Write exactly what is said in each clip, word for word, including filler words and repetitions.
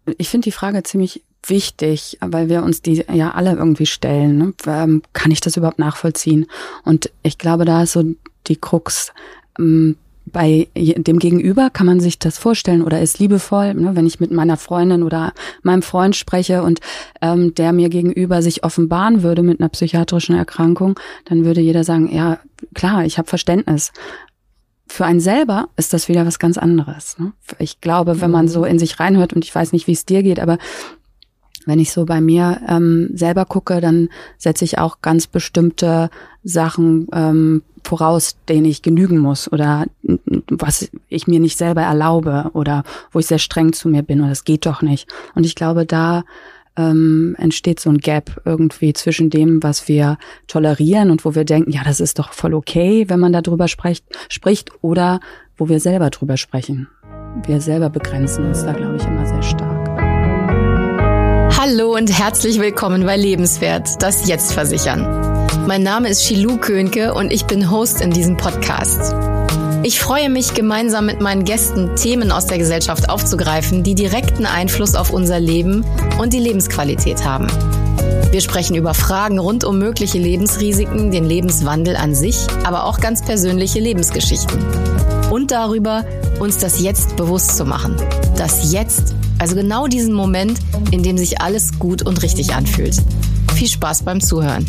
Ich finde die Frage ziemlich wichtig, weil wir uns die ja alle irgendwie stellen. Ne? Ähm, kann ich das überhaupt nachvollziehen? Und ich glaube, da ist so die Krux. Ähm, bei dem Gegenüber kann man sich das vorstellen oder ist liebevoll, ne? Wenn ich mit meiner Freundin oder meinem Freund spreche und ähm, der mir gegenüber sich offenbaren würde mit einer psychiatrischen Erkrankung, dann würde jeder sagen, ja klar, ich habe Verständnis. Für einen selber ist das wieder was ganz anderes. Ne? Ich glaube, wenn man so in sich reinhört, und ich weiß nicht, wie es dir geht, aber wenn ich so bei mir ähm, selber gucke, dann setze ich auch ganz bestimmte Sachen ähm, voraus, denen ich genügen muss oder was ich mir nicht selber erlaube oder wo ich sehr streng zu mir bin oder das geht doch nicht. Und ich glaube, da ähm, entsteht so ein Gap irgendwie zwischen dem, was wir tolerieren und wo wir denken, ja, das ist doch voll okay, wenn man darüber spricht, spricht oder wo wir selber drüber sprechen. Wir selber begrenzen uns da, glaube ich, immer sehr stark. Hallo und herzlich willkommen bei Lebenswert, das Jetzt-Versichern. Mein Name ist Shilou Könke und ich bin Host in diesem Podcast. Ich freue mich, gemeinsam mit meinen Gästen Themen aus der Gesellschaft aufzugreifen, die direkten Einfluss auf unser Leben und die Lebensqualität haben. Wir sprechen über Fragen rund um mögliche Lebensrisiken, den Lebenswandel an sich, aber auch ganz persönliche Lebensgeschichten. Und darüber, uns das Jetzt bewusst zu machen. Das Jetzt, also genau diesen Moment, in dem sich alles gut und richtig anfühlt. Viel Spaß beim Zuhören.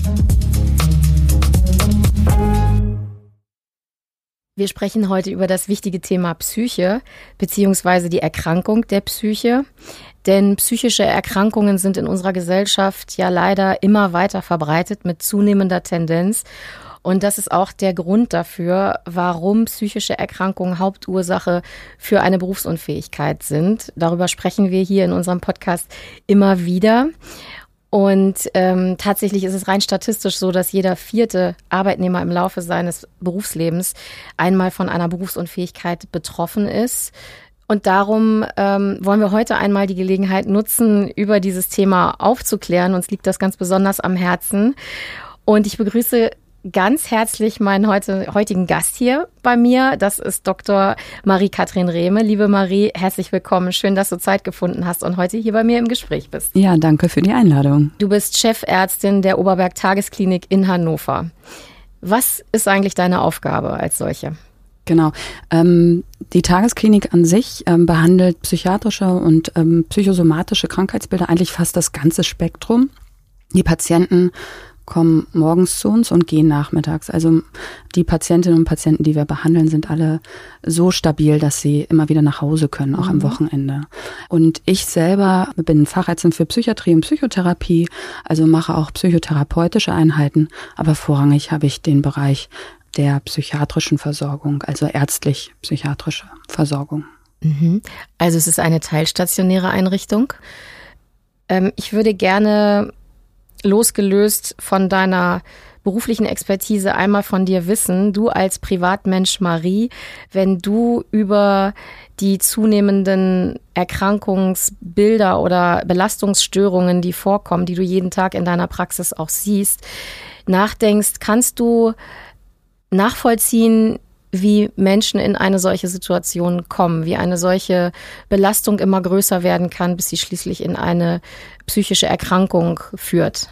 Wir sprechen heute über das wichtige Thema Psyche beziehungsweise die Erkrankung der Psyche. Denn psychische Erkrankungen sind in unserer Gesellschaft ja leider immer weiter verbreitet mit zunehmender Tendenz. Und das ist auch der Grund dafür, warum psychische Erkrankungen Hauptursache für eine Berufsunfähigkeit sind. Darüber sprechen wir hier in unserem Podcast immer wieder. Und ähm, tatsächlich ist es rein statistisch so, dass jeder vierte Arbeitnehmer im Laufe seines Berufslebens einmal von einer Berufsunfähigkeit betroffen ist. Und darum ähm, wollen wir heute einmal die Gelegenheit nutzen, über dieses Thema aufzuklären. Uns liegt das ganz besonders am Herzen. Und ich begrüße ganz herzlich meinen heute, heutigen Gast hier bei mir. Das ist Doktor Marie-Kathrin Rehme. Liebe Marie, herzlich willkommen. Schön, dass du Zeit gefunden hast und heute hier bei mir im Gespräch bist. Ja, danke für die Einladung. Du bist Chefärztin der Oberberg-Tagesklinik in Hannover. Was ist eigentlich deine Aufgabe als solche? Genau. Ähm, die Tagesklinik an sich ähm, behandelt psychiatrische und ähm, psychosomatische Krankheitsbilder, eigentlich fast das ganze Spektrum. Die Patienten kommen morgens zu uns und gehen nachmittags. Also die Patientinnen und Patienten, die wir behandeln, sind alle so stabil, dass sie immer wieder nach Hause können, auch mhm. am Wochenende. Und ich selber bin Fachärztin für Psychiatrie und Psychotherapie, also mache auch psychotherapeutische Einheiten, aber vorrangig habe ich den Bereich der psychiatrischen Versorgung, also ärztlich-psychiatrische Versorgung. Mhm. Also es ist eine teilstationäre Einrichtung. Ähm, ich würde gerne losgelöst von deiner beruflichen Expertise einmal von dir wissen, du als Privatmensch Marie, wenn du über die zunehmenden Erkrankungsbilder oder Belastungsstörungen, die vorkommen, die du jeden Tag in deiner Praxis auch siehst, nachdenkst, kannst du nachvollziehen, wie Menschen in eine solche Situation kommen, wie eine solche Belastung immer größer werden kann, bis sie schließlich in eine psychische Erkrankung führt?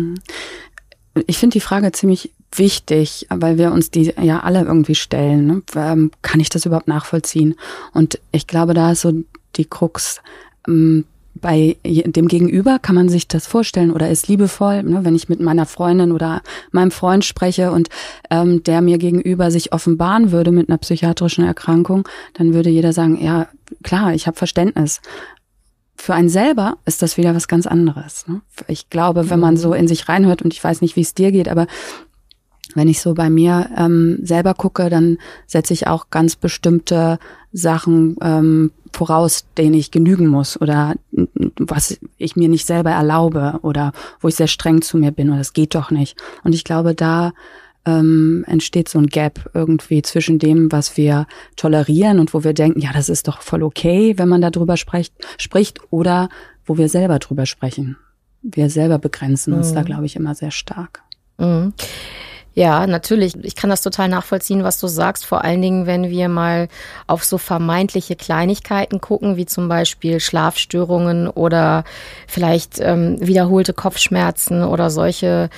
Ich finde die Frage ziemlich wichtig, weil wir uns die ja alle irgendwie stellen. Ne? Ähm, kann ich das überhaupt nachvollziehen? Und ich glaube, da ist so die Krux. Ähm, Bei dem Gegenüber kann man sich das vorstellen oder ist liebevoll, ne? Wenn ich mit meiner Freundin oder meinem Freund spreche und ähm, der mir gegenüber sich offenbaren würde mit einer psychiatrischen Erkrankung, dann würde jeder sagen, ja klar, ich habe Verständnis. Für einen selber ist das wieder was ganz anderes. Ne? Ich glaube, wenn man so in sich reinhört, und ich weiß nicht, wie es dir geht, aber wenn ich so bei mir ähm, selber gucke, dann setze ich auch ganz bestimmte Sachen ähm, voraus, denen ich genügen muss oder was ich mir nicht selber erlaube oder wo ich sehr streng zu mir bin oder das geht doch nicht. Und ich glaube, da ähm, entsteht so ein Gap irgendwie zwischen dem, was wir tolerieren und wo wir denken, ja, das ist doch voll okay, wenn man darüber spricht, spricht oder wo wir selber drüber sprechen. Wir selber begrenzen uns mhm. da, glaube ich, immer sehr stark. Mhm. Ja, natürlich. Ich kann das total nachvollziehen, was du sagst. Vor allen Dingen, wenn wir mal auf so vermeintliche Kleinigkeiten gucken, wie zum Beispiel Schlafstörungen oder vielleicht ähm, wiederholte Kopfschmerzen oder solche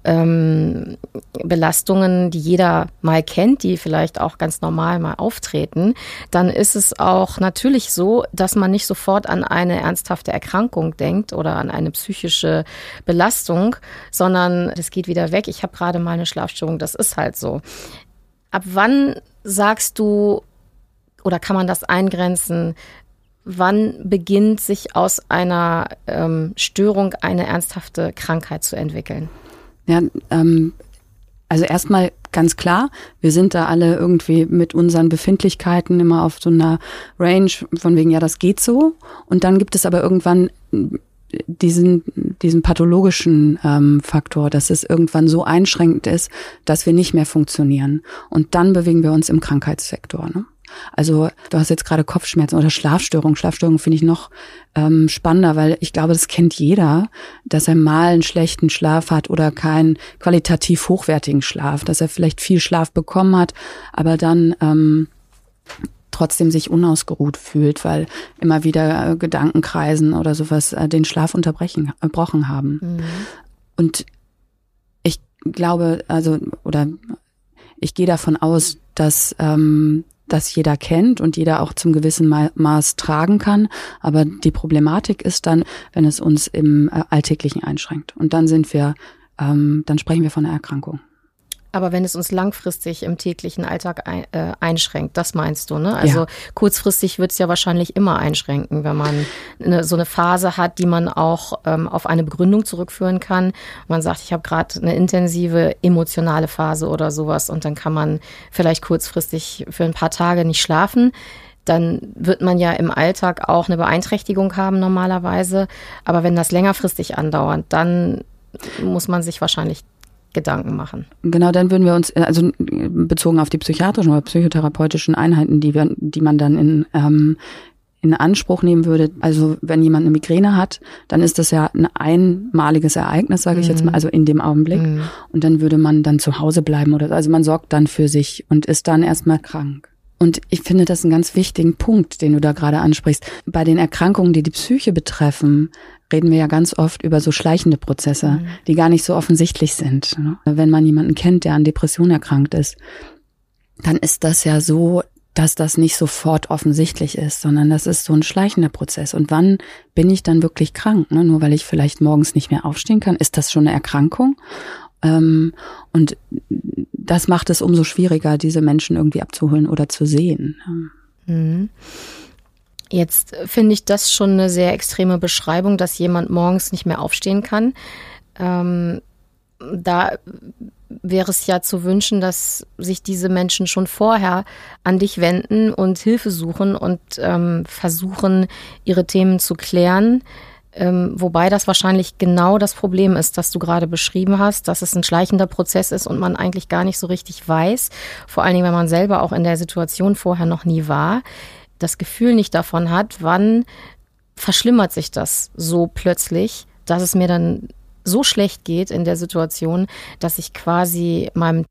ähm, Belastungen, die jeder mal kennt, die vielleicht auch ganz normal mal auftreten, dann ist es auch natürlich so, dass man nicht sofort an eine ernsthafte Erkrankung denkt oder an eine psychische Belastung, sondern es geht wieder weg. Ich habe gerade mal eine Schlafstörung, das ist halt so. Ab wann sagst du, oder kann man das eingrenzen, wann beginnt sich aus einer ähm, Störung eine ernsthafte Krankheit zu entwickeln? Ja, ähm, also erstmal ganz klar, wir sind da alle irgendwie mit unseren Befindlichkeiten immer auf so einer Range von wegen, ja, das geht so. Und dann gibt es aber irgendwann diesen diesen pathologischen ähm, Faktor, dass es irgendwann so einschränkend ist, dass wir nicht mehr funktionieren. Und dann bewegen wir uns im Krankheitssektor, ne? Also du hast jetzt gerade Kopfschmerzen oder Schlafstörungen. Schlafstörungen finde ich noch ähm, spannender, weil ich glaube, das kennt jeder, dass er mal einen schlechten Schlaf hat oder keinen qualitativ hochwertigen Schlaf, dass er vielleicht viel Schlaf bekommen hat, aber dann ähm, trotzdem sich unausgeruht fühlt, weil immer wieder äh, Gedanken kreisen oder sowas äh, den Schlaf unterbrechen, unterbrochen haben. Mhm. Und ich glaube, also oder ich gehe davon aus, dass ähm, das jeder kennt und jeder auch zum gewissen Maß tragen kann. Aber die Problematik ist dann, wenn es uns im Alltäglichen einschränkt. Und dann sind wir, ähm, dann sprechen wir von einer Erkrankung. Aber wenn es uns langfristig im täglichen Alltag ein, äh, einschränkt, das meinst du, ne? Also ja. Kurzfristig wird es ja wahrscheinlich immer einschränken, wenn man eine, so eine Phase hat, die man auch ähm, auf eine Begründung zurückführen kann. Man sagt, ich habe gerade eine intensive emotionale Phase oder sowas und dann kann man vielleicht kurzfristig für ein paar Tage nicht schlafen. Dann wird man ja im Alltag auch eine Beeinträchtigung haben normalerweise. Aber wenn das längerfristig andauert, dann muss man sich wahrscheinlich Gedanken machen. Genau, dann würden wir uns, also bezogen auf die psychiatrischen oder psychotherapeutischen Einheiten, die wir, die man dann in, ähm, in Anspruch nehmen würde. Also wenn jemand eine Migräne hat, dann ist das ja ein einmaliges Ereignis, sage ich mhm. jetzt mal, also in dem Augenblick. Mhm. Und dann würde man dann zu Hause bleiben oder also man sorgt dann für sich und ist dann erstmal krank. Und ich finde das einen ganz wichtigen Punkt, den du da gerade ansprichst. Bei den Erkrankungen, die die Psyche betreffen, reden wir ja ganz oft über so schleichende Prozesse, mhm. die gar nicht so offensichtlich sind. Wenn man jemanden kennt, der an Depression erkrankt ist, dann ist das ja so, dass das nicht sofort offensichtlich ist, sondern das ist so ein schleichender Prozess. Und wann bin ich dann wirklich krank? Nur weil ich vielleicht morgens nicht mehr aufstehen kann, ist das schon eine Erkrankung? Und das macht es umso schwieriger, diese Menschen irgendwie abzuholen oder zu sehen. Mhm. Jetzt finde ich das schon eine sehr extreme Beschreibung, dass jemand morgens nicht mehr aufstehen kann. Ähm, da wäre es ja zu wünschen, dass sich diese Menschen schon vorher an dich wenden und Hilfe suchen und ähm, versuchen, ihre Themen zu klären. Ähm, wobei das wahrscheinlich genau das Problem ist, das du gerade beschrieben hast, dass es ein schleichender Prozess ist und man eigentlich gar nicht so richtig weiß, vor allen Dingen, wenn man selber auch in der Situation vorher noch nie war, das Gefühl nicht davon hat, wann verschlimmert sich das so plötzlich, dass es mir dann so schlecht geht in der Situation, dass ich quasi meinem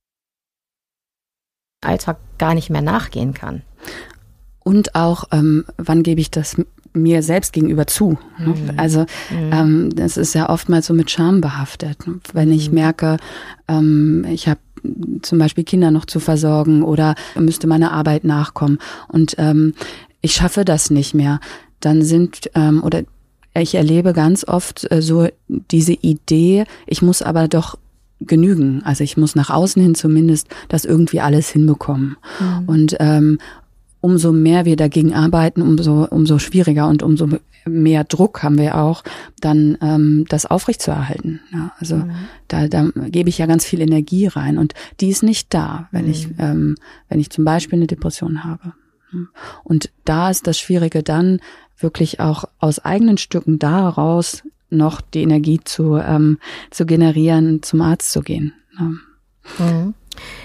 Alltag gar nicht mehr nachgehen kann. Und auch, ähm, wann gebe ich das mir selbst gegenüber zu? Mhm. Also mhm. ähm, das ist ja oftmals so mit Scham behaftet. Wenn ich mhm. merke, ähm, ich habe zum Beispiel Kinder noch zu versorgen oder müsste meiner Arbeit nachkommen und ähm, ich schaffe das nicht mehr, dann sind ähm, oder ich erlebe ganz oft äh, so diese Idee, ich muss aber doch genügen, also ich muss nach außen hin zumindest das irgendwie alles hinbekommen. Mhm. Und ähm, umso mehr wir dagegen arbeiten, umso umso schwieriger und umso mehr Druck haben wir auch, dann ähm, das aufrechtzuerhalten. Ja, also mhm. da, da gebe ich ja ganz viel Energie rein und die ist nicht da, wenn mhm. ich ähm, wenn ich zum Beispiel eine Depression habe. Und da ist das Schwierige dann wirklich auch aus eigenen Stücken daraus noch die Energie zu ähm, zu generieren, zum Arzt zu gehen. Ja. Mhm.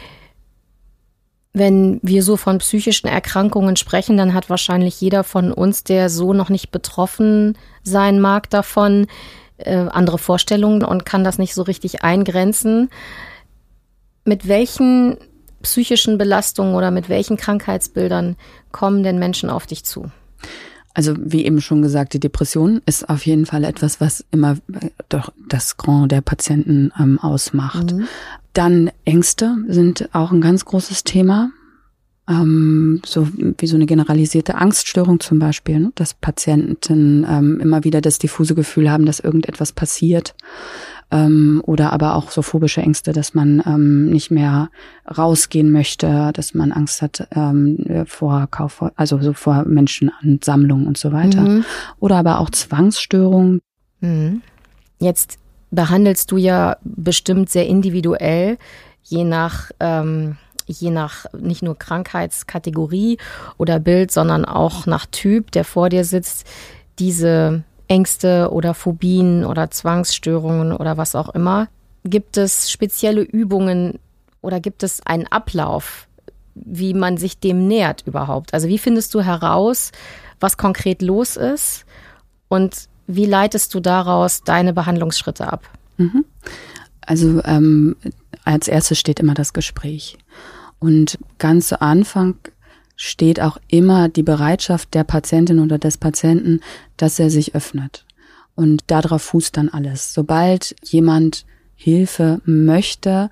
Wenn wir so von psychischen Erkrankungen sprechen, dann hat wahrscheinlich jeder von uns, der so noch nicht betroffen sein mag davon, äh, andere Vorstellungen und kann das nicht so richtig eingrenzen. Mit welchen psychischen Belastungen oder mit welchen Krankheitsbildern kommen denn Menschen auf dich zu? Also wie eben schon gesagt, die Depression ist auf jeden Fall etwas, was immer doch das Grand der Patienten ähm, ausmacht. Mhm. Dann Ängste sind auch ein ganz großes Thema. Ähm, so wie so eine generalisierte Angststörung zum Beispiel, ne? Dass Patienten ähm, immer wieder das diffuse Gefühl haben, dass irgendetwas passiert. Ähm, oder aber auch so phobische Ängste, dass man ähm, nicht mehr rausgehen möchte, dass man Angst hat ähm, vor Kauf, also so vor Menschenansammlungen und so weiter. Mhm. Oder aber auch Zwangsstörungen. Mhm. Jetzt behandelst du ja bestimmt sehr individuell, je nach ähm, je nach nicht nur Krankheitskategorie oder Bild, sondern auch nach Typ, der vor dir sitzt, diese Ängste oder Phobien oder Zwangsstörungen oder was auch immer. Gibt es spezielle Übungen oder gibt es einen Ablauf, wie man sich dem nähert überhaupt? Also wie findest du heraus, was konkret los ist und wie leitest du daraus deine Behandlungsschritte ab? Mhm. Also ähm, als erstes steht immer das Gespräch. Und ganz zu Anfang steht auch immer die Bereitschaft der Patientin oder des Patienten, dass er sich öffnet. Und darauf fußt dann alles. Sobald jemand Hilfe möchte,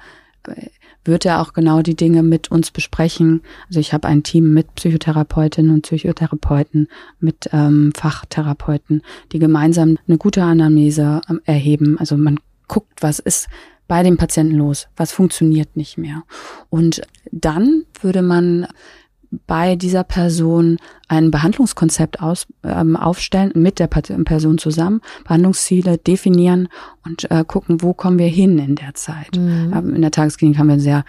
wird er auch genau die Dinge mit uns besprechen. Also ich habe ein Team mit Psychotherapeutinnen und Psychotherapeuten, mit ähm, Fachtherapeuten, die gemeinsam eine gute Anamnese ähm, erheben. Also man guckt, was ist bei dem Patienten los, was funktioniert nicht mehr. Und dann würde man bei dieser Person ein Behandlungskonzept aus, ähm, aufstellen, mit der Person zusammen, Behandlungsziele definieren und äh, gucken, wo kommen wir hin in der Zeit. Mhm. Ähm, in der Tagesklinik haben wir ein sehr,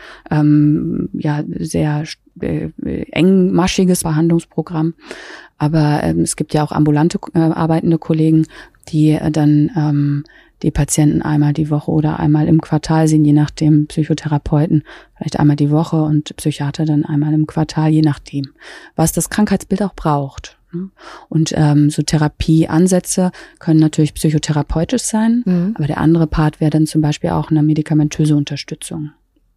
ähm, ja, sehr äh, engmaschiges Behandlungsprogramm. Aber ähm, es gibt ja auch ambulante äh, arbeitende Kollegen, die äh, dann ähm, die Patienten einmal die Woche oder einmal im Quartal sehen, je nachdem, Psychotherapeuten vielleicht einmal die Woche und Psychiater dann einmal im Quartal, je nachdem, was das Krankheitsbild auch braucht. Und ähm, so Therapieansätze können natürlich psychotherapeutisch sein, mhm. aber der andere Part wäre dann zum Beispiel auch eine medikamentöse Unterstützung.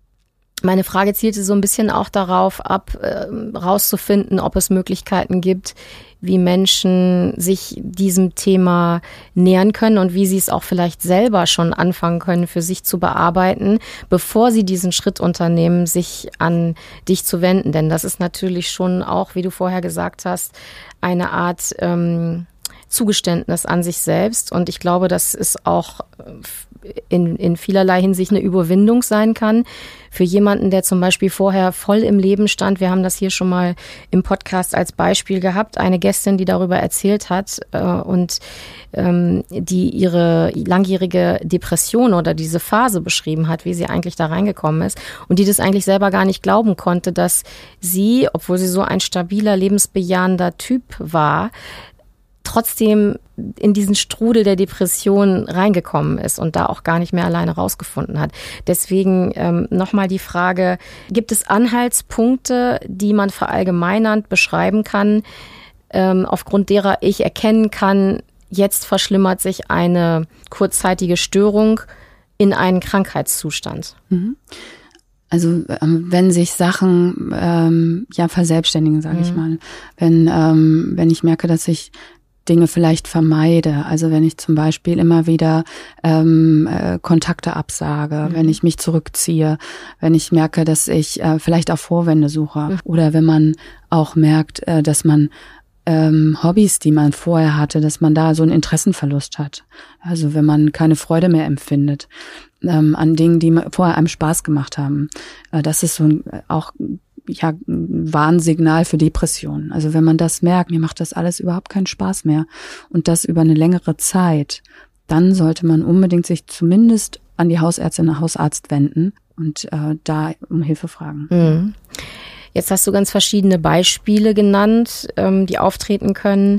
Meine Frage zielte so ein bisschen auch darauf ab, äh, rauszufinden, ob es Möglichkeiten gibt, wie Menschen sich diesem Thema nähern können und wie sie es auch vielleicht selber schon anfangen können, für sich zu bearbeiten, bevor sie diesen Schritt unternehmen, sich an dich zu wenden. Denn das ist natürlich schon auch, wie du vorher gesagt hast, eine Art ähm, Zugeständnis an sich selbst. Und ich glaube, dass es auch in, in vielerlei Hinsicht eine Überwindung sein kann für jemanden, der zum Beispiel vorher voll im Leben stand. Wir haben das hier schon mal im Podcast als Beispiel gehabt. Eine Gästin, die darüber erzählt hat äh, und ähm, die ihre langjährige Depression oder diese Phase beschrieben hat, wie sie eigentlich da reingekommen ist und die das eigentlich selber gar nicht glauben konnte, dass sie, obwohl sie so ein stabiler, lebensbejahender Typ war, trotzdem in diesen Strudel der Depression reingekommen ist und da auch gar nicht mehr alleine rausgefunden hat. Deswegen ähm, nochmal die Frage, gibt es Anhaltspunkte, die man verallgemeinernd beschreiben kann, ähm, aufgrund derer ich erkennen kann, jetzt verschlimmert sich eine kurzzeitige Störung in einen Krankheitszustand? Mhm. Also ähm, wenn sich Sachen ähm, ja verselbstständigen, sage mhm. ich mal, wenn ähm, wenn ich merke, dass ich Dinge vielleicht vermeide. Also wenn ich zum Beispiel immer wieder ähm, äh, Kontakte absage, mhm. wenn ich mich zurückziehe, wenn ich merke, dass ich äh, vielleicht auch Vorwände suche mhm. oder wenn man auch merkt, äh, dass man ähm, Hobbys, die man vorher hatte, dass man da so einen Interessenverlust hat. Also wenn man keine Freude mehr empfindet ähm, an Dingen, die vorher einem Spaß gemacht haben. Äh, das ist so ein, auch ja, ein Warnsignal für Depressionen. Also wenn man das merkt, mir macht das alles überhaupt keinen Spaß mehr und das über eine längere Zeit, dann sollte man unbedingt sich zumindest an die Hausärztin oder Hausarzt wenden und äh, da um Hilfe fragen. Mhm. Jetzt hast du ganz verschiedene Beispiele genannt, ähm, die auftreten können.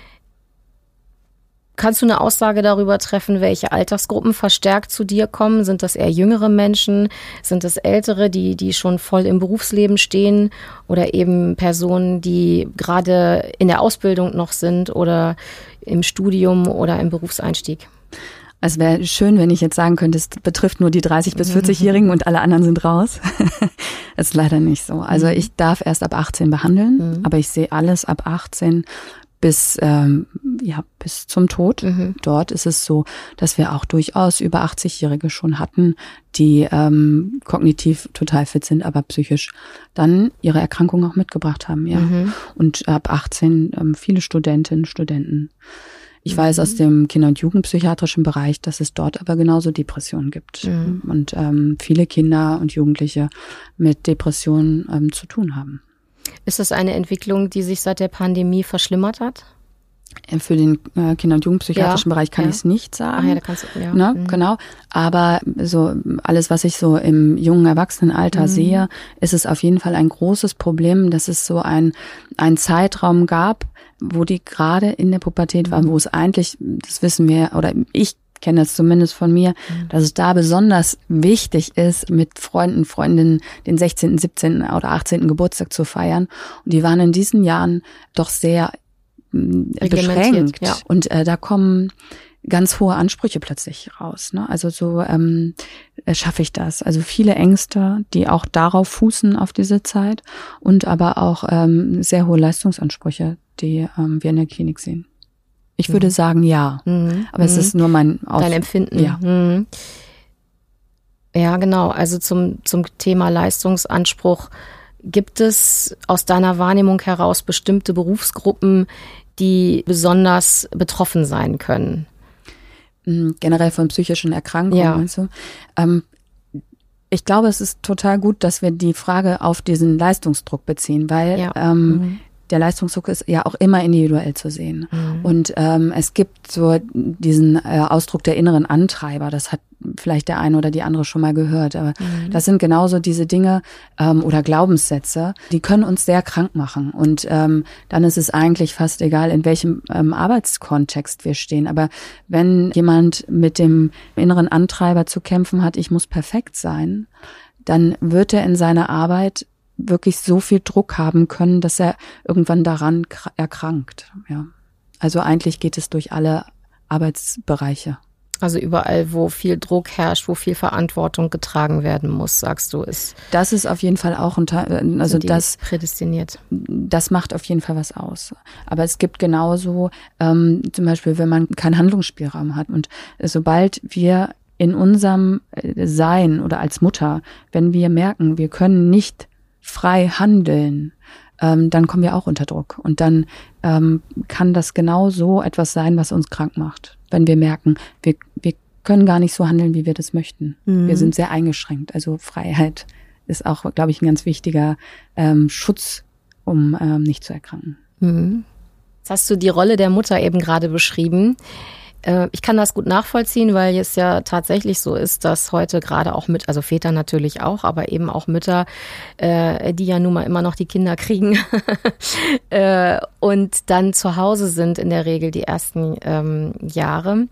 Kannst du eine Aussage darüber treffen, welche Altersgruppen verstärkt zu dir kommen? Sind das eher jüngere Menschen? Sind es ältere, die, die schon voll im Berufsleben stehen? Oder eben Personen, die gerade in der Ausbildung noch sind oder im Studium oder im Berufseinstieg? Es wäre schön, wenn ich jetzt sagen könnte, es betrifft nur die dreißig- bis vierzig-Jährigen und alle anderen sind raus. Das ist leider nicht so. Also ich darf erst ab achtzehn behandeln, mhm. aber ich sehe alles ab achtzehn bis ähm, ja bis zum Tod. Mhm. Dort ist es so, dass wir auch durchaus über achtzig-Jährige schon hatten, die ähm, kognitiv total fit sind, aber psychisch dann ihre Erkrankung auch mitgebracht haben. Ja. Mhm. Und ab achtzehn ähm, viele Studentinnen, Studenten. Ich weiß aus dem Kinder- und Jugendpsychiatrischen Bereich, dass es dort aber genauso Depressionen gibt mhm. und ähm, viele Kinder und Jugendliche mit Depressionen ähm, zu tun haben. Ist das eine Entwicklung, die sich seit der Pandemie verschlimmert hat? Für den äh, Kinder- und Jugendpsychiatrischen ja, Bereich kann ja. ich es nicht sagen. Ach ja, da kannst du, ja. Ne? Mhm. Genau. Aber so alles, was ich so im jungen Erwachsenenalter mhm. sehe, ist es auf jeden Fall ein großes Problem, dass es so ein, ein Zeitraum gab, wo die gerade in der Pubertät waren, wo es eigentlich, das wissen wir, oder ich kenne das zumindest von mir, mhm. dass es da besonders wichtig ist, mit Freunden, Freundinnen den sechzehnten, siebzehnten oder achtzehnten Geburtstag zu feiern. Und die waren in diesen Jahren doch sehr beschränkt. Ja. Und äh, da kommen ganz hohe Ansprüche plötzlich raus. Ne? Also so ähm, schaffe ich das. Also viele Ängste, die auch darauf fußen, auf diese Zeit. Und aber auch ähm, sehr hohe Leistungsansprüche, die ähm, wir in der Klinik sehen. Ich würde mhm. sagen, ja. Mhm. Aber es ist nur mein Aus- Dein Empfinden. Ja. Mhm. Ja, genau. Also zum, zum Thema Leistungsanspruch. Gibt es aus deiner Wahrnehmung heraus bestimmte Berufsgruppen, die besonders betroffen sein können? Generell von psychischen Erkrankungen. Ja. Also, ähm, ich glaube, es ist total gut, dass wir die Frage auf diesen Leistungsdruck beziehen, weil ja. ähm, mhm. der Leistungsdruck ist ja auch immer individuell zu sehen. Mhm. Und ähm, es gibt so diesen äh, Ausdruck der inneren Antreiber. Das hat vielleicht der eine oder die andere schon mal gehört. Aber mhm. das sind genauso diese Dinge ähm, oder Glaubenssätze, die können uns sehr krank machen. Und ähm, dann ist es eigentlich fast egal, in welchem ähm, Arbeitskontext wir stehen. Aber wenn jemand mit dem inneren Antreiber zu kämpfen hat, ich muss perfekt sein, dann wird er in seiner Arbeit wirklich so viel Druck haben können, dass er irgendwann daran erkrankt. Ja. Also eigentlich geht es durch alle Arbeitsbereiche. Also überall, wo viel Druck herrscht, wo viel Verantwortung getragen werden muss, sagst du, ist. Das ist auf jeden Fall auch ein Teil, also das prädestiniert. Das macht auf jeden Fall was aus. Aber es gibt genauso, ähm, zum Beispiel, wenn man keinen Handlungsspielraum hat und sobald wir in unserem Sein oder als Mutter, wenn wir merken, wir können nicht frei handeln, ähm, dann kommen wir auch unter Druck. Und dann ähm, kann das genau so etwas sein, was uns krank macht. Wenn wir merken, wir, wir können gar nicht so handeln, wie wir das möchten. Mhm. Wir sind sehr eingeschränkt. Also Freiheit ist auch, glaube ich, ein ganz wichtiger ähm, Schutz, um ähm, nicht zu erkranken. Mhm. Jetzt hast du die Rolle der Mutter eben gerade beschrieben. Ich kann das gut nachvollziehen, weil es ja tatsächlich so ist, dass heute gerade auch mit, also Väter natürlich auch, aber eben auch Mütter, äh, die ja nun mal immer noch die Kinder kriegen äh, und dann zu Hause sind in der Regel die ersten ähm, Jahre,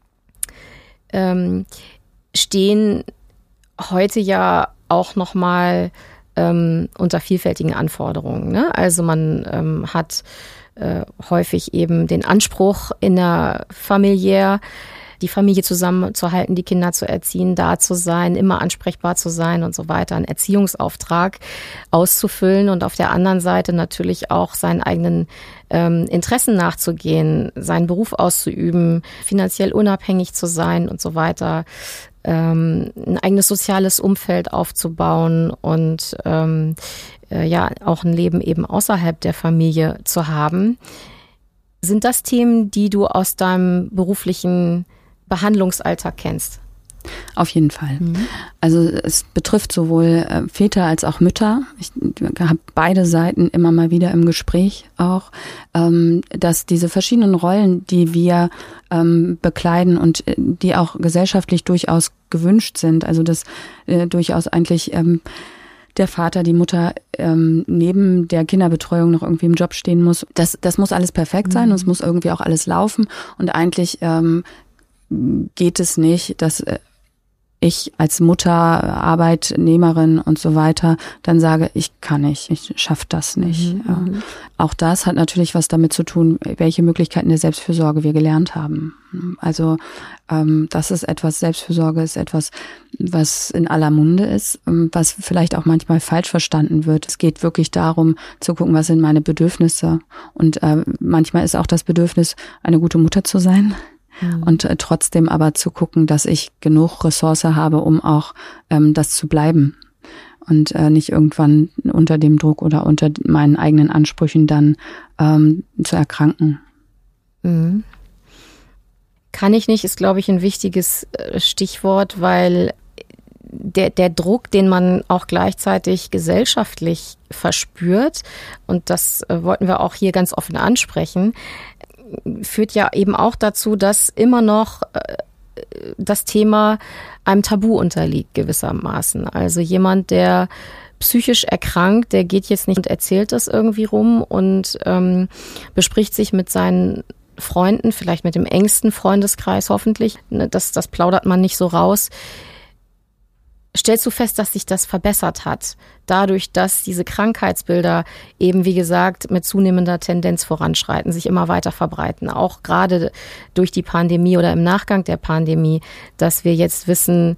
ähm, stehen heute ja auch nochmal ähm, unter vielfältigen Anforderungen. Ne? Also man ähm, hat Äh, häufig eben den Anspruch, in der familiär die Familie zusammenzuhalten, die Kinder zu erziehen, da zu sein, immer ansprechbar zu sein und so weiter, einen Erziehungsauftrag auszufüllen und auf der anderen Seite natürlich auch seinen eigenen ähm, Interessen nachzugehen, seinen Beruf auszuüben, finanziell unabhängig zu sein und so weiter, ähm, ein eigenes soziales Umfeld aufzubauen und ähm, ja auch ein Leben eben außerhalb der Familie zu haben. Sind das Themen, die du aus deinem beruflichen Behandlungsalltag kennst? Auf jeden Fall. Mhm. Also es betrifft sowohl äh, Väter als auch Mütter. Ich habe beide Seiten immer mal wieder im Gespräch auch, ähm, dass diese verschiedenen Rollen, die wir ähm, bekleiden und äh, die auch gesellschaftlich durchaus gewünscht sind, also dass äh, durchaus eigentlich ähm, der Vater, die Mutter ähm, neben der Kinderbetreuung noch irgendwie im Job stehen muss. Das, das muss alles perfekt sein mhm. und es muss irgendwie auch alles laufen. Und eigentlich ähm, geht es nicht, dass äh, ich als Mutter, Arbeitnehmerin und so weiter dann sage, ich kann nicht, ich schaffe das nicht. Mhm, ja. Auch das hat natürlich was damit zu tun, welche Möglichkeiten der Selbstfürsorge wir gelernt haben. Also ähm, das ist etwas, Selbstfürsorge ist etwas, was in aller Munde ist, was vielleicht auch manchmal falsch verstanden wird. Es geht wirklich darum, zu gucken, was sind meine Bedürfnisse. Und äh, manchmal ist auch das Bedürfnis, eine gute Mutter zu sein. Mhm. Und äh, trotzdem aber zu gucken, dass ich genug Ressource habe, um auch ähm, das zu bleiben. Und äh, nicht irgendwann unter dem Druck oder unter meinen eigenen Ansprüchen dann ähm, zu erkranken. Mhm. Kann ich nicht, ist, glaube ich, ein wichtiges Stichwort, weil der, der Druck, den man auch gleichzeitig gesellschaftlich verspürt, und das wollten wir auch hier ganz offen ansprechen, führt ja eben auch dazu, dass immer noch das Thema einem Tabu unterliegt gewissermaßen. Also jemand, der psychisch erkrankt, der geht jetzt nicht und erzählt das irgendwie rum und ähm, bespricht sich mit seinen Freunden, vielleicht mit dem engsten Freundeskreis hoffentlich, das, das plaudert man nicht so raus. Stellst du fest, dass sich das verbessert hat, dadurch, dass diese Krankheitsbilder eben, wie gesagt, mit zunehmender Tendenz voranschreiten, sich immer weiter verbreiten, auch gerade durch die Pandemie oder im Nachgang der Pandemie, dass wir jetzt wissen,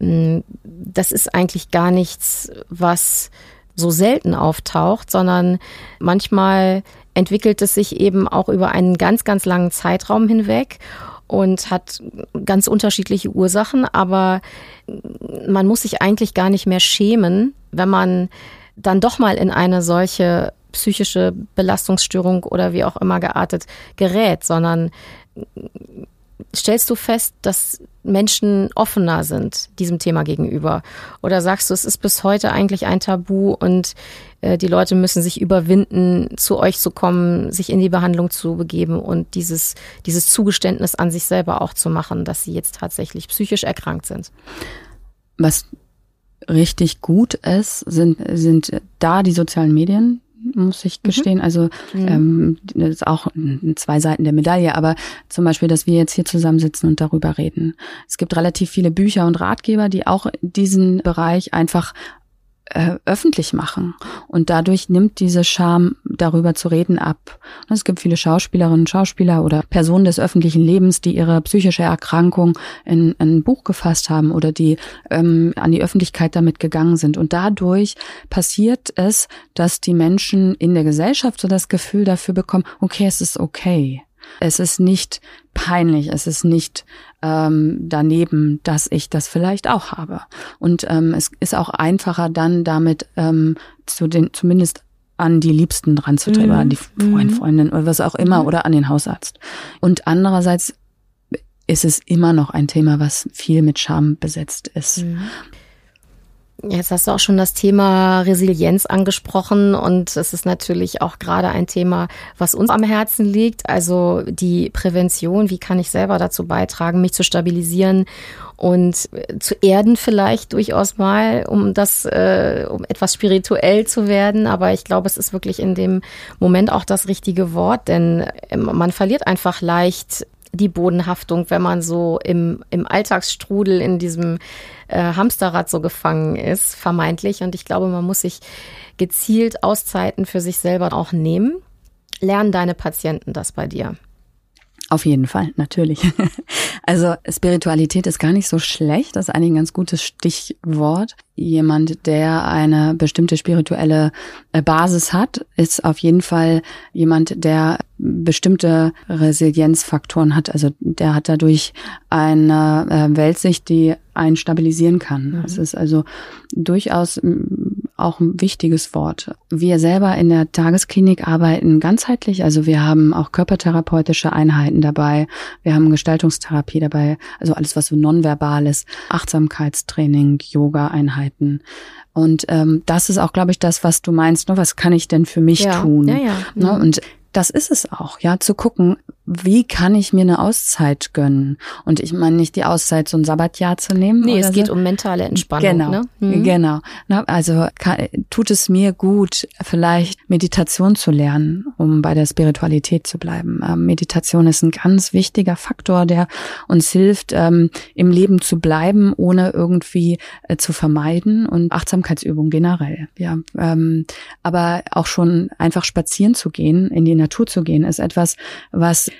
das ist eigentlich gar nichts, was so selten auftaucht, sondern manchmal entwickelt es sich eben auch über einen ganz, ganz langen Zeitraum hinweg und hat ganz unterschiedliche Ursachen, aber man muss sich eigentlich gar nicht mehr schämen, wenn man dann doch mal in eine solche psychische Belastungsstörung oder wie auch immer geartet gerät, sondern stellst du fest, dass Menschen offener sind diesem Thema gegenüber? Oder sagst du, es ist bis heute eigentlich ein Tabu und äh, die Leute müssen sich überwinden, zu euch zu kommen, sich in die Behandlung zu begeben und dieses, dieses Zugeständnis an sich selber auch zu machen, dass sie jetzt tatsächlich psychisch erkrankt sind? Was richtig gut ist, sind, sind da die sozialen Medien, muss ich gestehen. Mhm. Also ähm, das ist auch zwei Seiten der Medaille, aber zum Beispiel, dass wir jetzt hier zusammensitzen und darüber reden. Es gibt relativ viele Bücher und Ratgeber, die auch diesen Bereich einfach äh, öffentlich machen. Und dadurch nimmt diese Scham, darüber zu reden, ab. Und es gibt viele Schauspielerinnen, Schauspieler oder Personen des öffentlichen Lebens, die ihre psychische Erkrankung in, in ein Buch gefasst haben oder die ähm, an die Öffentlichkeit damit gegangen sind. Und dadurch passiert es, dass die Menschen in der Gesellschaft so das Gefühl dafür bekommen, okay, es ist okay. Es ist nicht peinlich, es ist nicht ähm, daneben, dass ich das vielleicht auch habe. Und ähm, es ist auch einfacher dann damit ähm, zu den zumindest an die Liebsten dran zu treten, mhm. oder an die Freund, Freundin oder was auch immer, mhm. oder an den Hausarzt. Und andererseits ist es immer noch ein Thema, was viel mit Scham besetzt ist. Mhm. Jetzt hast du auch schon das Thema Resilienz angesprochen und es ist natürlich auch gerade ein Thema, was uns am Herzen liegt. Also die Prävention, wie kann ich selber dazu beitragen, mich zu stabilisieren und zu erden vielleicht durchaus mal, um das, äh, um etwas spirituell zu werden. Aber ich glaube, es ist wirklich in dem Moment auch das richtige Wort, denn man verliert einfach leicht die Bodenhaftung, wenn man so im, im Alltagsstrudel in diesem äh, Hamsterrad so gefangen ist, vermeintlich. Und ich glaube, man muss sich gezielt Auszeiten für sich selber auch nehmen. Lernen deine Patienten das bei dir? Auf jeden Fall, natürlich. Also Spiritualität ist gar nicht so schlecht. Das ist eigentlich ein ganz gutes Stichwort. Jemand, der eine bestimmte spirituelle Basis hat, ist auf jeden Fall jemand, der bestimmte Resilienzfaktoren hat. Also der hat dadurch eine Weltsicht, die einen stabilisieren kann. Mhm. Das ist also durchaus auch ein wichtiges Wort. Wir selber in der Tagesklinik arbeiten ganzheitlich. Also wir haben auch körpertherapeutische Einheiten dabei. Wir haben Gestaltungstherapie dabei. Also alles, was so nonverbal ist. Achtsamkeitstraining, Yoga-Einheiten. Und ähm, das ist auch, glaube ich, das, was du meinst. Ne? Was kann ich denn für mich ja. tun? Ja, ja. Mhm. Ne? Und das ist es auch, ja, zu gucken, wie kann ich mir eine Auszeit gönnen? Und ich meine nicht die Auszeit, so ein Sabbatjahr zu nehmen. Nee, oder es geht so. um mentale Entspannung. Genau, ne? Mhm. genau. Also kann, tut es mir gut, vielleicht Meditation zu lernen, um bei der Spiritualität zu bleiben. Ähm, Meditation ist ein ganz wichtiger Faktor, der uns hilft, ähm, im Leben zu bleiben, ohne irgendwie äh, zu vermeiden, und Achtsamkeitsübungen generell. Ja, ähm, aber auch schon einfach spazieren zu gehen, in die Natur zu gehen, ist etwas, was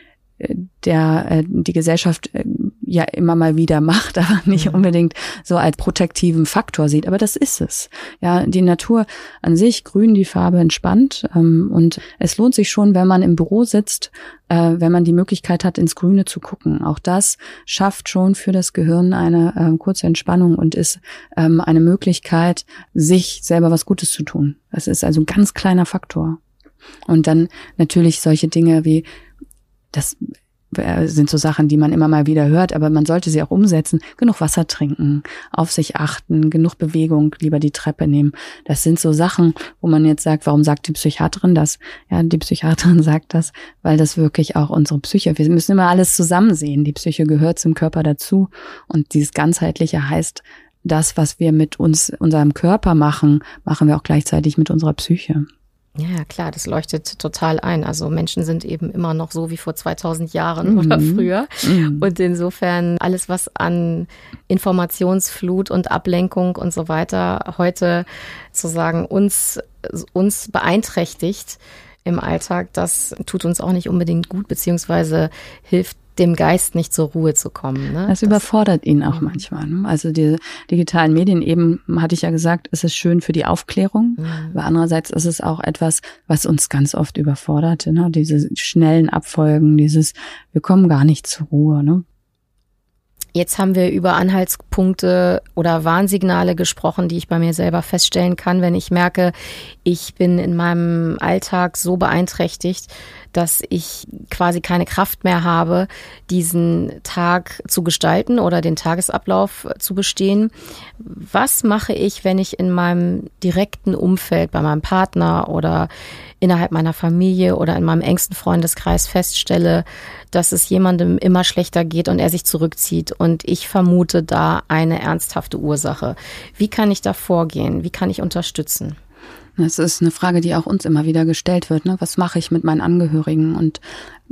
der die Gesellschaft ja immer mal wieder macht, aber nicht mhm. unbedingt so als protektiven Faktor sieht. Aber das ist es. Ja, die Natur an sich, grün, die Farbe entspannt. Ähm, und es lohnt sich schon, wenn man im Büro sitzt, äh, wenn man die Möglichkeit hat, ins Grüne zu gucken. Auch das schafft schon für das Gehirn eine äh, kurze Entspannung und ist ähm, eine Möglichkeit, sich selber was Gutes zu tun. Das ist also ein ganz kleiner Faktor. Und dann natürlich solche Dinge wie, das sind so Sachen, die man immer mal wieder hört, aber man sollte sie auch umsetzen. Genug Wasser trinken, auf sich achten, genug Bewegung, lieber die Treppe nehmen. Das sind so Sachen, wo man jetzt sagt, warum sagt die Psychiaterin das? Ja, die Psychiaterin sagt das, weil das wirklich auch unsere Psyche, wir müssen immer alles zusammen sehen. Die Psyche gehört zum Körper dazu, und dieses Ganzheitliche heißt, das, was wir mit uns, unserem Körper machen, machen wir auch gleichzeitig mit unserer Psyche. Ja, klar, das leuchtet total ein. Also Menschen sind eben immer noch so wie vor zweitausend Jahren mhm. oder früher. Mhm. Und insofern alles, was an Informationsflut und Ablenkung und so weiter heute sozusagen uns, uns beeinträchtigt im Alltag, das tut uns auch nicht unbedingt gut, beziehungsweise hilft dem Geist nicht zur Ruhe zu kommen. Ne? Das, das überfordert ihn auch mhm. manchmal. Ne? Also die digitalen Medien, eben hatte ich ja gesagt, es ist schön für die Aufklärung, mhm. aber andererseits ist es auch etwas, was uns ganz oft überfordert. Ne? Diese schnellen Abfolgen, dieses, wir kommen gar nicht zur Ruhe. Ne? Jetzt haben wir über Anhaltspunkte oder Warnsignale gesprochen, die ich bei mir selber feststellen kann, wenn ich merke, ich bin in meinem Alltag so beeinträchtigt, dass ich quasi keine Kraft mehr habe, diesen Tag zu gestalten oder den Tagesablauf zu bestehen. Was mache ich, wenn ich in meinem direkten Umfeld, bei meinem Partner oder innerhalb meiner Familie oder in meinem engsten Freundeskreis feststelle, dass es jemandem immer schlechter geht und er sich zurückzieht, und ich vermute da eine ernsthafte Ursache? Wie kann ich da vorgehen? Wie kann ich unterstützen? Das ist eine Frage, die auch uns immer wieder gestellt wird. Ne? Was mache ich mit meinen Angehörigen? Und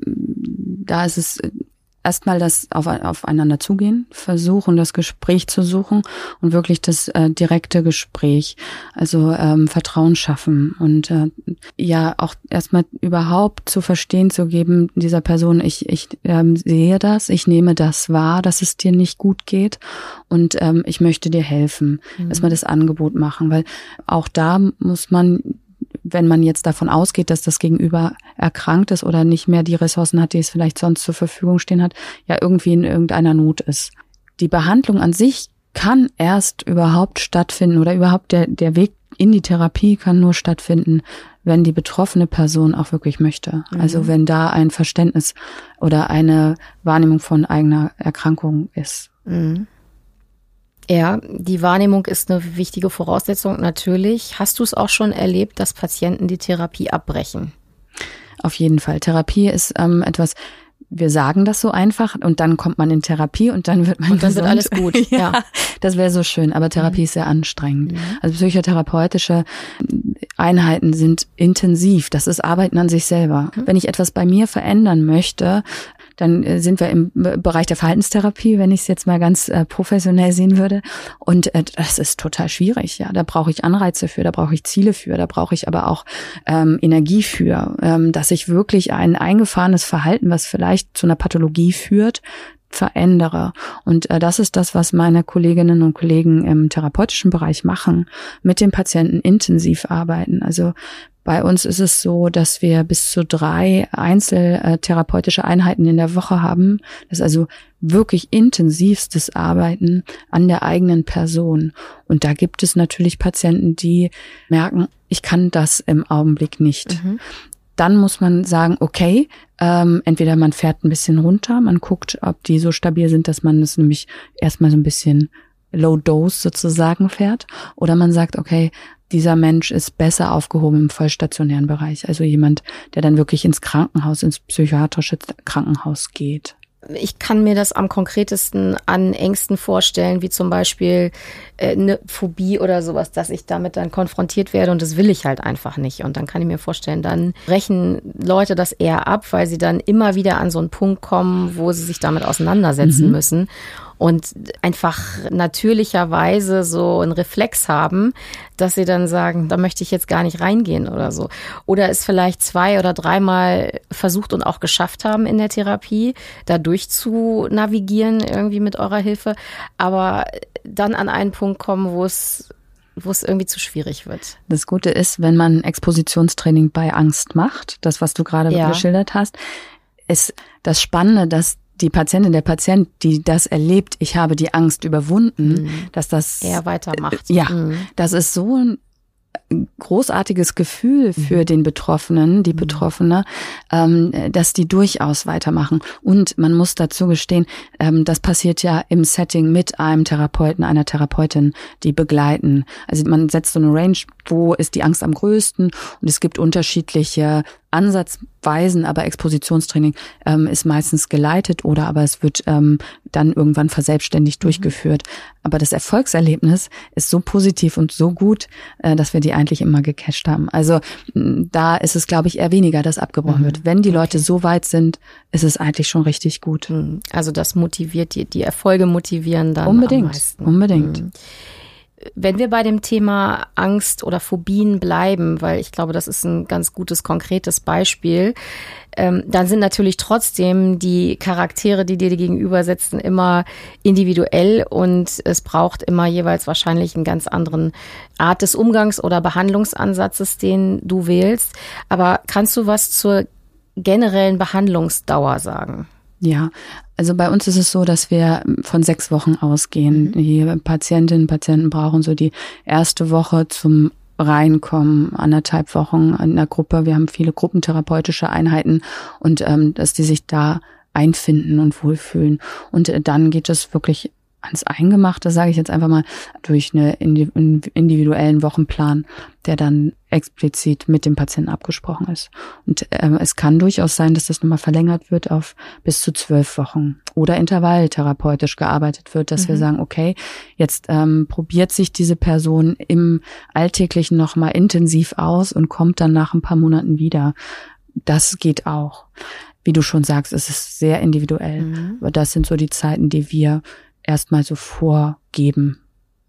da ist es erstmal das auf, aufeinander zugehen, versuchen, das Gespräch zu suchen und wirklich das äh, direkte Gespräch, also ähm, Vertrauen schaffen und äh, ja auch erstmal überhaupt zu verstehen zu geben, dieser Person, ich ich ähm, sehe das, ich nehme das wahr, dass es dir nicht gut geht, und ähm, ich möchte dir helfen, mhm. erstmal das Angebot machen, weil auch da muss man, wenn man jetzt davon ausgeht, dass das Gegenüber erkrankt ist oder nicht mehr die Ressourcen hat, die es vielleicht sonst zur Verfügung stehen hat, ja irgendwie in irgendeiner Not ist. Die Behandlung an sich kann erst überhaupt stattfinden, oder überhaupt der, der Weg in die Therapie kann nur stattfinden, wenn die betroffene Person auch wirklich möchte. Mhm. Also wenn da ein Verständnis oder eine Wahrnehmung von eigener Erkrankung ist. Mhm. Ja, die Wahrnehmung ist eine wichtige Voraussetzung, natürlich. Hast du es auch schon erlebt, dass Patienten die Therapie abbrechen? Auf jeden Fall. Therapie ist ähm, etwas, wir sagen das so einfach und dann kommt man in Therapie und dann wird man Und dann gesund. wird alles gut. ja, ja, das wäre so schön, aber Therapie mhm. ist sehr anstrengend. Mhm. Also psychotherapeutische Einheiten sind intensiv. Das ist Arbeiten an sich selber. Mhm. Wenn ich etwas bei mir verändern möchte, dann sind wir im Bereich der Verhaltenstherapie, wenn ich es jetzt mal ganz äh, professionell sehen würde. Und äh, das ist total schwierig. Ja, da brauche ich Anreize für, da brauche ich Ziele für, da brauche ich aber auch ähm, Energie für, ähm, dass ich wirklich ein eingefahrenes Verhalten, was vielleicht zu einer Pathologie führt, verändere. Und äh, das ist das, was meine Kolleginnen und Kollegen im therapeutischen Bereich machen, mit dem Patienten intensiv arbeiten. Also bei uns ist es so, dass wir bis zu drei einzeltherapeutische Einheiten in der Woche haben. Das ist also wirklich intensivstes Arbeiten an der eigenen Person. Und da gibt es natürlich Patienten, die merken, ich kann das im Augenblick nicht. Mhm. Dann muss man sagen, okay, ähm, entweder man fährt ein bisschen runter, man guckt, ob die so stabil sind, dass man das nämlich erstmal so ein bisschen Low Dose sozusagen fährt, oder man sagt, okay, dieser Mensch ist besser aufgehoben im vollstationären Bereich. Also jemand, der dann wirklich ins Krankenhaus, ins psychiatrische Krankenhaus geht. Ich kann mir das am konkretesten an Ängsten vorstellen, wie zum Beispiel äh, eine Phobie oder sowas, dass ich damit dann konfrontiert werde und das will ich halt einfach nicht. Und dann kann ich mir vorstellen, dann brechen Leute das eher ab, weil sie dann immer wieder an so einen Punkt kommen, wo sie sich damit auseinandersetzen mhm. müssen. Und einfach natürlicherweise so einen Reflex haben, dass sie dann sagen, da möchte ich jetzt gar nicht reingehen oder so. Oder es vielleicht zwei oder dreimal versucht und auch geschafft haben in der Therapie, da durch zu navigieren irgendwie mit eurer Hilfe, aber dann an einen Punkt kommen, wo es wo es irgendwie zu schwierig wird. Das Gute ist, wenn man Expositionstraining bei Angst macht, das, was du gerade ja. geschildert hast, ist das Spannende, dass die Patientin, der Patient, die das erlebt, ich habe die Angst überwunden, mhm. dass das eher weitermacht. Ja, mhm. das ist so ein großartiges Gefühl für mhm. den Betroffenen, die Betroffene, ähm, dass die durchaus weitermachen. Und man muss dazu gestehen, ähm, das passiert ja im Setting mit einem Therapeuten, einer Therapeutin, die begleiten. Also man setzt so eine Range, wo ist die Angst am größten, und es gibt unterschiedliche Ansatzweisen, aber Expositionstraining ähm, ist meistens geleitet oder aber es wird ähm, dann irgendwann verselbstständigt mhm. durchgeführt. Aber das Erfolgserlebnis ist so positiv und so gut, äh, dass wir die eigentlich immer gecached haben. Also da ist es, glaube ich, eher weniger, dass abgebrochen mhm. wird. Wenn die Leute okay. so weit sind, ist es eigentlich schon richtig gut. Also das motiviert, die, die Erfolge motivieren dann unbedingt, am meisten. Unbedingt. Mhm. Wenn wir bei dem Thema Angst oder Phobien bleiben, weil ich glaube, das ist ein ganz gutes, konkretes Beispiel, ähm, dann sind natürlich trotzdem die Charaktere, die dir gegenüber sitzen, immer individuell und es braucht immer jeweils wahrscheinlich einen ganz anderen Art des Umgangs oder Behandlungsansatzes, den du wählst. Aber kannst du was zur generellen Behandlungsdauer sagen? Ja, also bei uns ist es so, dass wir von sechs Wochen ausgehen. Mhm. Die Patientinnen und Patienten brauchen so die erste Woche zum Reinkommen, anderthalb Wochen in der Gruppe. Wir haben viele gruppentherapeutische Einheiten und ähm, dass die sich da einfinden und wohlfühlen. Und äh, dann geht es wirklich ans Eingemachte, sage ich jetzt einfach mal, durch einen individuellen Wochenplan, der dann explizit mit dem Patienten abgesprochen ist. Und äh, es kann durchaus sein, dass das nochmal verlängert wird auf bis zu zwölf Wochen oder intervalltherapeutisch gearbeitet wird, dass mhm. wir sagen, okay, jetzt ähm, probiert sich diese Person im Alltäglichen nochmal intensiv aus und kommt dann nach ein paar Monaten wieder. Das geht auch. Wie du schon sagst, es ist sehr individuell. Mhm. Aber das sind so die Zeiten, die wir erstmal so vorgeben.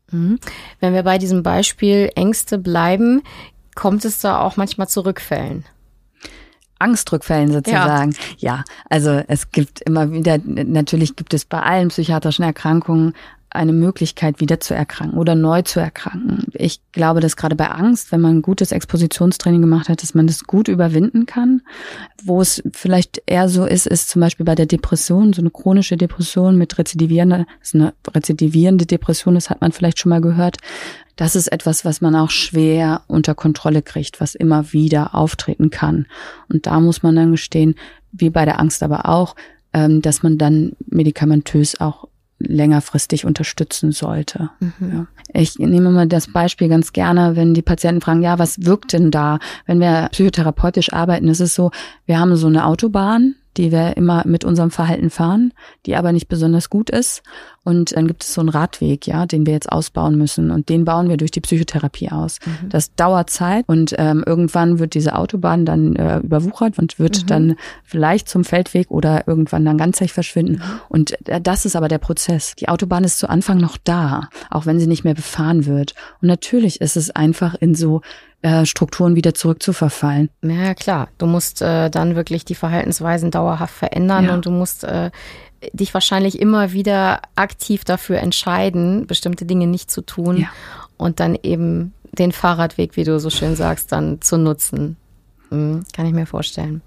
Wenn wir bei diesem Beispiel Ängste bleiben, kommt es da auch manchmal zu Rückfällen? Angstrückfällen sozusagen. Ja. ja, also es gibt immer wieder, natürlich gibt es bei allen psychiatrischen Erkrankungen eine Möglichkeit, wieder zu erkranken oder neu zu erkranken. Ich glaube, dass gerade bei Angst, wenn man ein gutes Expositionstraining gemacht hat, dass man das gut überwinden kann. Wo es vielleicht eher so ist, ist zum Beispiel bei der Depression, so eine chronische Depression mit rezidivierender, das ist eine rezidivierende Depression, das hat man vielleicht schon mal gehört. Das ist etwas, was man auch schwer unter Kontrolle kriegt, was immer wieder auftreten kann. Und da muss man dann gestehen, wie bei der Angst aber auch, dass man dann medikamentös auch längerfristig unterstützen sollte. Mhm. Ja. Ich nehme mal das Beispiel ganz gerne, wenn die Patienten fragen, ja, was wirkt denn da? Wenn wir psychotherapeutisch arbeiten, ist es so, wir haben so eine Autobahn, die wir immer mit unserem Verhalten fahren, die aber nicht besonders gut ist. Und dann gibt es so einen Radweg, ja, den wir jetzt ausbauen müssen. Und den bauen wir durch die Psychotherapie aus. Mhm. Das dauert Zeit und ähm, irgendwann wird diese Autobahn dann äh, überwuchert und wird mhm. dann vielleicht zum Feldweg oder irgendwann dann ganzheitlich verschwinden. Mhm. Und äh, das ist aber der Prozess. Die Autobahn ist zu Anfang noch da, auch wenn sie nicht mehr befahren wird. Und natürlich ist es einfach in so äh, Strukturen wieder zurückzuverfallen. Ja, klar. Du musst äh, dann wirklich die Verhaltensweisen dauerhaft verändern ja. und du musst äh, dich wahrscheinlich immer wieder aktiv dafür entscheiden, bestimmte Dinge nicht zu tun ja. und dann eben den Fahrradweg, wie du so schön sagst, dann zu nutzen. Mhm, kann ich mir vorstellen.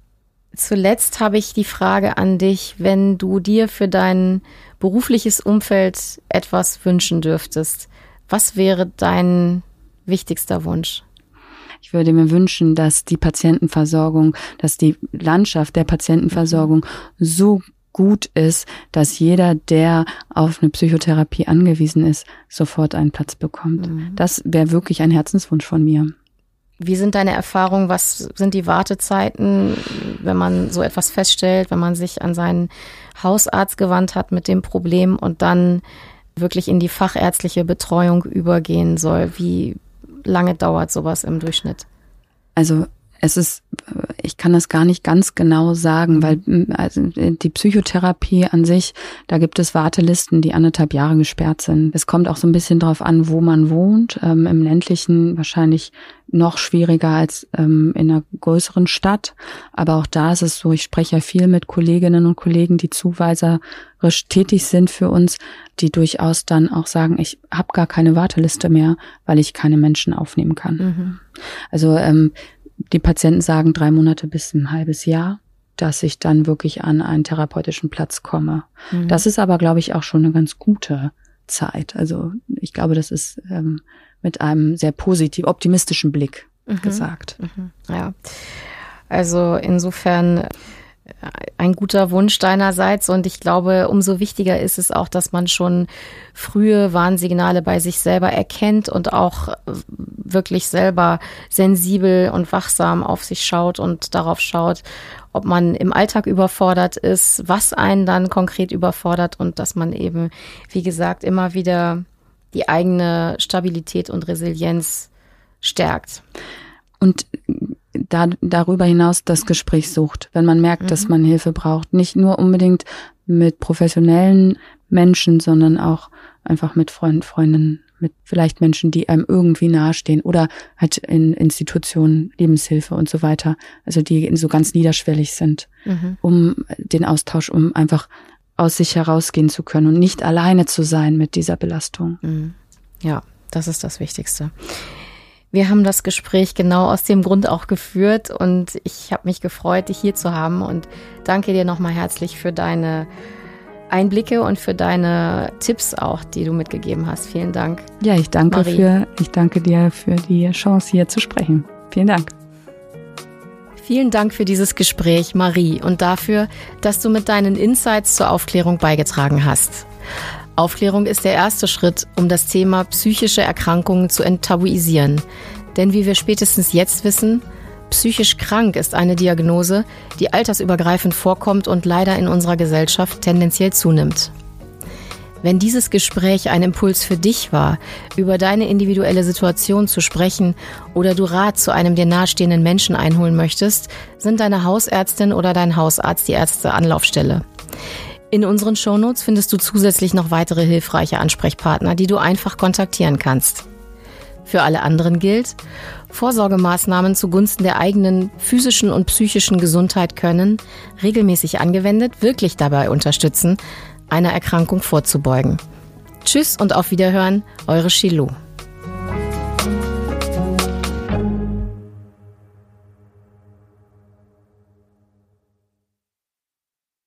Zuletzt habe ich die Frage an dich, wenn du dir für dein berufliches Umfeld etwas wünschen dürftest, was wäre dein wichtigster Wunsch? Ich würde mir wünschen, dass die Patientenversorgung, dass die Landschaft der Patientenversorgung so gut ist, dass jeder, der auf eine Psychotherapie angewiesen ist, sofort einen Platz bekommt. Mhm. Das wäre wirklich ein Herzenswunsch von mir. Wie sind deine Erfahrungen? Was sind die Wartezeiten, wenn man so etwas feststellt, wenn man sich an seinen Hausarzt gewandt hat mit dem Problem und dann wirklich in die fachärztliche Betreuung übergehen soll? Wie lange dauert sowas im Durchschnitt? Also es ist, ich kann das gar nicht ganz genau sagen, weil also die Psychotherapie an sich, da gibt es Wartelisten, die anderthalb Jahre gesperrt sind. Es kommt auch so ein bisschen drauf an, wo man wohnt. Ähm, im ländlichen wahrscheinlich noch schwieriger als ähm, in einer größeren Stadt. Aber auch da ist es so, ich spreche ja viel mit Kolleginnen und Kollegen, die zuweiserisch tätig sind für uns, die durchaus dann auch sagen, ich habe gar keine Warteliste mehr, weil ich keine Menschen aufnehmen kann. Mhm. Also ähm, die Patienten sagen drei Monate bis ein halbes Jahr, dass ich dann wirklich an einen therapeutischen Platz komme. Mhm. Das ist aber, glaube ich, auch schon eine ganz gute Zeit. Also ich glaube, das ist ähm, mit einem sehr positiv, optimistischen Blick mhm. gesagt. Mhm. Ja, also insofern ein guter Wunsch deinerseits und ich glaube, umso wichtiger ist es auch, dass man schon frühe Warnsignale bei sich selber erkennt und auch wirklich selber sensibel und wachsam auf sich schaut und darauf schaut, ob man im Alltag überfordert ist, was einen dann konkret überfordert und dass man eben, wie gesagt, immer wieder die eigene Stabilität und Resilienz stärkt. Und Da, darüber hinaus das Gespräch sucht, wenn man merkt, mhm. dass man Hilfe braucht. Nicht nur unbedingt mit professionellen Menschen, sondern auch einfach mit Freunden, Freundinnen, mit vielleicht Menschen, die einem irgendwie nahestehen oder halt in Institutionen, Lebenshilfe und so weiter. Also die so ganz niederschwellig sind, mhm. um den Austausch, um einfach aus sich herausgehen zu können und nicht alleine zu sein mit dieser Belastung. Mhm. Ja, das ist das Wichtigste. Wir haben das Gespräch genau aus dem Grund auch geführt und ich habe mich gefreut, dich hier zu haben und danke dir nochmal herzlich für deine Einblicke und für deine Tipps auch, die du mitgegeben hast. Vielen Dank. Ja, ich danke Marie. für, ich danke dir für die Chance, hier zu sprechen. Vielen Dank. Vielen Dank für dieses Gespräch, Marie, und dafür, dass du mit deinen Insights zur Aufklärung beigetragen hast. Aufklärung ist der erste Schritt, um das Thema psychische Erkrankungen zu enttabuisieren. Denn wie wir spätestens jetzt wissen, psychisch krank ist eine Diagnose, die altersübergreifend vorkommt und leider in unserer Gesellschaft tendenziell zunimmt. Wenn dieses Gespräch ein Impuls für dich war, über deine individuelle Situation zu sprechen oder du Rat zu einem dir nahestehenden Menschen einholen möchtest, sind deine Hausärztin oder dein Hausarzt die erste Anlaufstelle. In unseren Shownotes findest du zusätzlich noch weitere hilfreiche Ansprechpartner, die du einfach kontaktieren kannst. Für alle anderen gilt, Vorsorgemaßnahmen zugunsten der eigenen physischen und psychischen Gesundheit können, regelmäßig angewendet, wirklich dabei unterstützen, einer Erkrankung vorzubeugen. Tschüss und auf Wiederhören, eure Shilu.